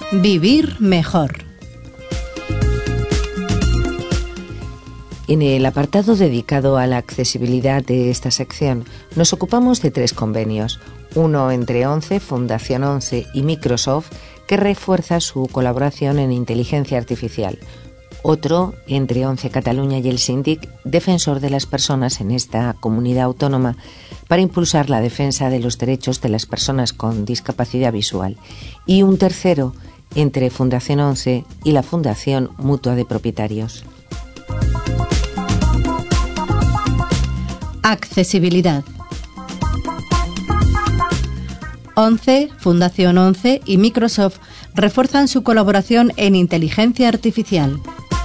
Vivir mejor. En el apartado dedicado a la accesibilidad de esta sección, nos ocupamos de 3 convenios, uno entre ONCE, Fundación ONCE y Microsoft, que refuerza su colaboración en inteligencia artificial. Otro entre ONCE Cataluña y el Síndic, defensor de las personas en esta comunidad autónoma, para impulsar la defensa de los derechos de las personas con discapacidad visual. Y un tercero entre Fundación ONCE y la Fundación Mutua de Propietarios. Accesibilidad. ONCE, Fundación ONCE y Microsoft refuerzan su colaboración en inteligencia artificial.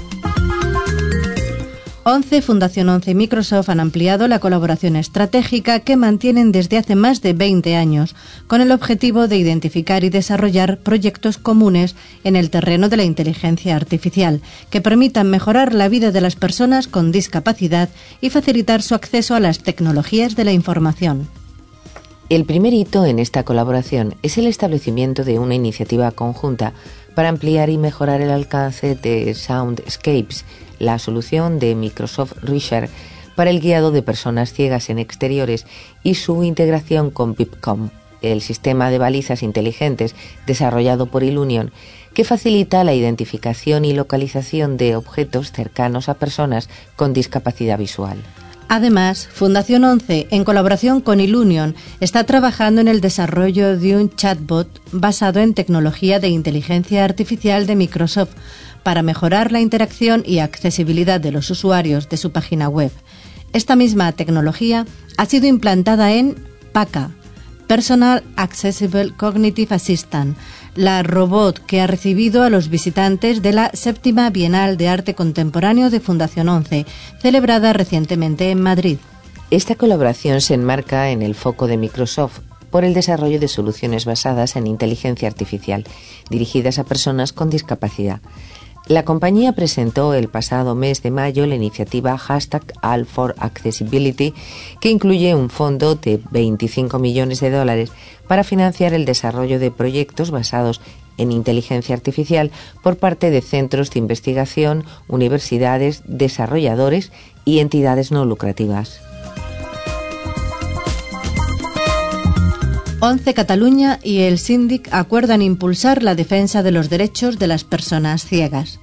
ONCE, Fundación ONCE y Microsoft han ampliado la colaboración estratégica que mantienen desde hace más de 20 años, con el objetivo de identificar y desarrollar proyectos comunes en el terreno de la inteligencia artificial, que permitan mejorar la vida de las personas con discapacidad y facilitar su acceso a las tecnologías de la información. El primer hito en esta colaboración es el establecimiento de una iniciativa conjunta para ampliar y mejorar el alcance de Soundscapes, la solución de Microsoft Research para el guiado de personas ciegas en exteriores y su integración con Pipcom, el sistema de balizas inteligentes desarrollado por Ilunion, que facilita la identificación y localización de objetos cercanos a personas con discapacidad visual. Además, Fundación ONCE, en colaboración con Ilunion, está trabajando en el desarrollo de un chatbot basado en tecnología de inteligencia artificial de Microsoft para mejorar la interacción y accesibilidad de los usuarios de su página web. Esta misma tecnología ha sido implantada en PACA, Personal Accessible Cognitive Assistant, la robot que ha recibido a los visitantes de la 7ª Bienal de Arte Contemporáneo de Fundación ONCE, celebrada recientemente en Madrid. Esta colaboración se enmarca en el foco de Microsoft por el desarrollo de soluciones basadas en inteligencia artificial, dirigidas a personas con discapacidad. La compañía presentó el pasado mes de mayo la iniciativa #All4Accessibility, que incluye un fondo de $25 millones para financiar el desarrollo de proyectos basados en inteligencia artificial por parte de centros de investigación, universidades, desarrolladores y entidades no lucrativas. ONCE Cataluña y el Síndic acuerdan impulsar la defensa de los derechos de las personas ciegas.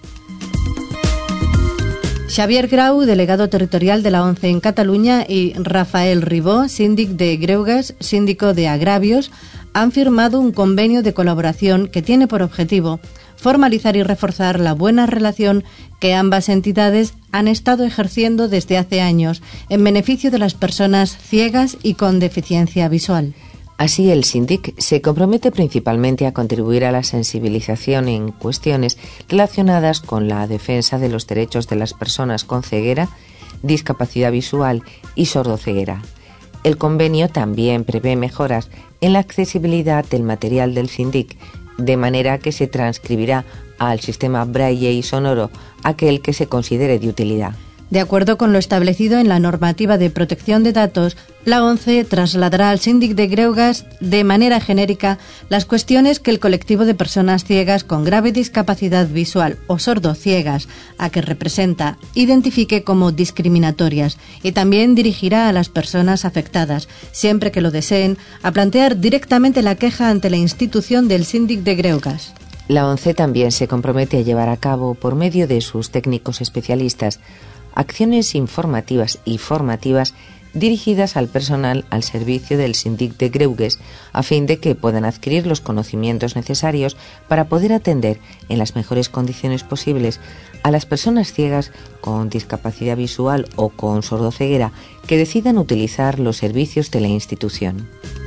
Xavier Grau, delegado territorial de la ONCE en Cataluña, y Rafael Ribó, síndic de Greuges, síndico de Agravios, han firmado un convenio de colaboración que tiene por objetivo formalizar y reforzar la buena relación que ambas entidades han estado ejerciendo desde hace años en beneficio de las personas ciegas y con deficiencia visual. Así, el Síndic se compromete principalmente a contribuir a la sensibilización en cuestiones relacionadas con la defensa de los derechos de las personas con ceguera, discapacidad visual y sordoceguera. El convenio también prevé mejoras en la accesibilidad del material del Síndic, de manera que se transcribirá al sistema Braille y sonoro aquel que se considere de utilidad. De acuerdo con lo establecido en la normativa de protección de datos, la ONCE trasladará al Síndic de Greuges de manera genérica las cuestiones que el colectivo de personas ciegas con grave discapacidad visual o sordociegas a que representa identifique como discriminatorias, y también dirigirá a las personas afectadas, siempre que lo deseen, a plantear directamente la queja ante la institución del Síndic de Greuges. La ONCE también se compromete a llevar a cabo, por medio de sus técnicos especialistas, acciones informativas y formativas dirigidas al personal al servicio del Síndic de Greuges, a fin de que puedan adquirir los conocimientos necesarios para poder atender en las mejores condiciones posibles a las personas ciegas con discapacidad visual o con sordoceguera que decidan utilizar los servicios de la institución.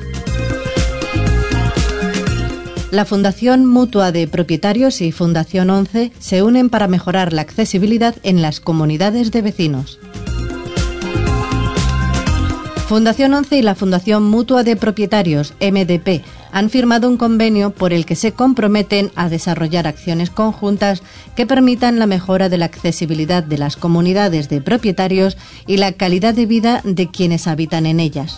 La Fundación Mutua de Propietarios y Fundación ONCE se unen para mejorar la accesibilidad en las comunidades de vecinos. Fundación ONCE y la Fundación Mutua de Propietarios, MDP, han firmado un convenio por el que se comprometen a desarrollar acciones conjuntas que permitan la mejora de la accesibilidad de las comunidades de propietarios y la calidad de vida de quienes habitan en ellas.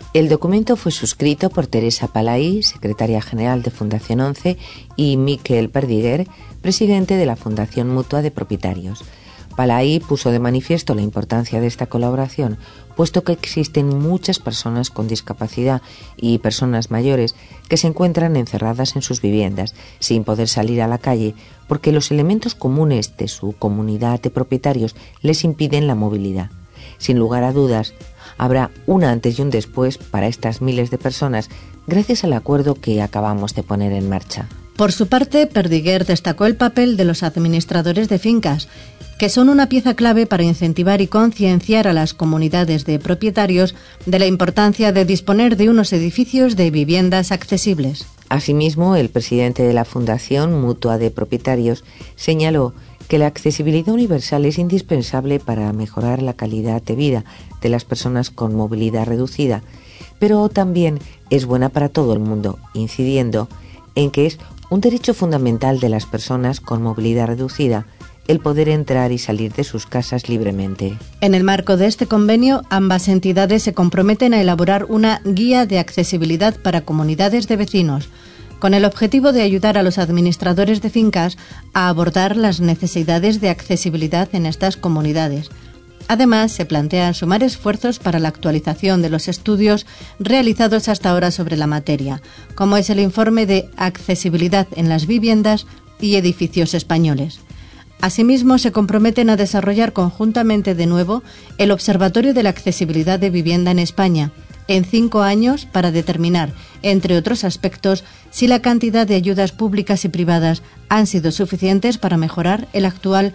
El documento fue suscrito por Teresa Palay, secretaria general de Fundación 11, y Miquel Perdiguer, presidente de la Fundación Mutua de Propietarios. Palay puso de manifiesto la importancia de esta colaboración, puesto que existen muchas personas con discapacidad y personas mayores que se encuentran encerradas en sus viviendas, sin poder salir a la calle, porque los elementos comunes de su comunidad de propietarios les impiden la movilidad. Sin lugar a dudas, habrá un antes y un después para estas miles de personas gracias al acuerdo que acabamos de poner en marcha. Por su parte, Perdiguer destacó el papel de los administradores de fincas, que son una pieza clave para incentivar y concienciar a las comunidades de propietarios de la importancia de disponer de unos edificios de viviendas accesibles. Asimismo, el presidente de la Fundación Mutua de Propietarios señaló que la accesibilidad universal es indispensable para mejorar la calidad de vida de las personas con movilidad reducida, pero también es buena para todo el mundo, incidiendo en que es un derecho fundamental de las personas con movilidad reducida el poder entrar y salir de sus casas libremente. En el marco de este convenio, ambas entidades se comprometen a elaborar una guía de accesibilidad para comunidades de vecinos, con el objetivo de ayudar a los administradores de fincas a abordar las necesidades de accesibilidad en estas comunidades. Además, se plantean sumar esfuerzos para la actualización de los estudios realizados hasta ahora sobre la materia, como es el informe de accesibilidad en las viviendas y edificios españoles. Asimismo, se comprometen a desarrollar conjuntamente de nuevo el Observatorio de la Accesibilidad de Vivienda en España, en 5 años, para determinar, entre otros aspectos, si la cantidad de ayudas públicas y privadas han sido suficientes para mejorar el actual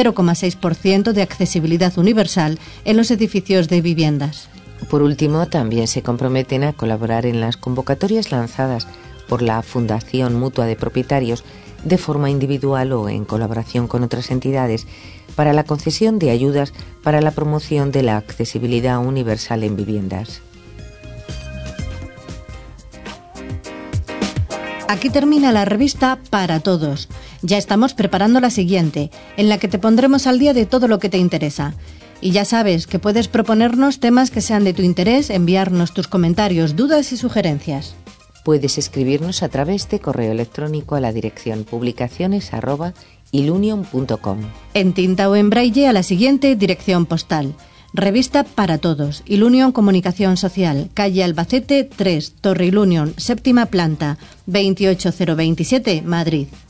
0,6% de accesibilidad universal en los edificios de viviendas. Por último, también se comprometen a colaborar en las convocatorias lanzadas por la Fundación Mutua de Propietarios de forma individual o en colaboración con otras entidades para la concesión de ayudas para la promoción de la accesibilidad universal en viviendas. Aquí termina la revista Para Todos. Ya estamos preparando la siguiente, en la que te pondremos al día de todo lo que te interesa. Y ya sabes que puedes proponernos temas que sean de tu interés, enviarnos tus comentarios, dudas y sugerencias. Puedes escribirnos a través de correo electrónico a la dirección publicaciones@ilunion.com. En tinta o en braille a la siguiente dirección postal. Revista Para Todos, Ilunion Comunicación Social, calle Albacete 3, Torre Ilunion, 7ª planta, 28027, Madrid.